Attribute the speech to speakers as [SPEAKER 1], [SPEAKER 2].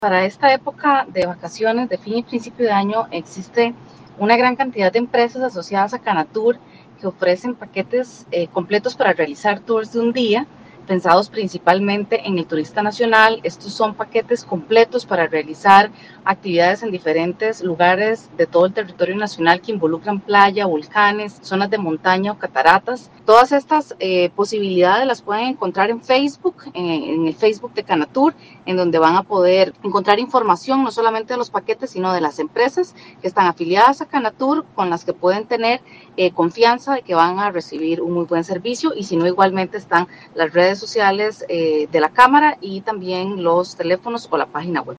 [SPEAKER 1] Para esta época de vacaciones de fin y principio de año existe una gran cantidad de empresas asociadas a Canatur que ofrecen paquetes completos para realizar tours de un día, pensados principalmente en el turista nacional. Estos son paquetes completos para realizar actividades en diferentes lugares de todo el territorio nacional que involucran playa, volcanes, zonas de montaña o cataratas. Todas estas posibilidades las pueden encontrar en Facebook, en el Facebook de Canatur, en donde van a poder encontrar información no solamente de los paquetes, sino de las empresas que están afiliadas a Canatur, con las que pueden tener confianza de que van a recibir un muy buen servicio, y si no, igualmente están las redes sociales de la Cámara y también los teléfonos o la página web.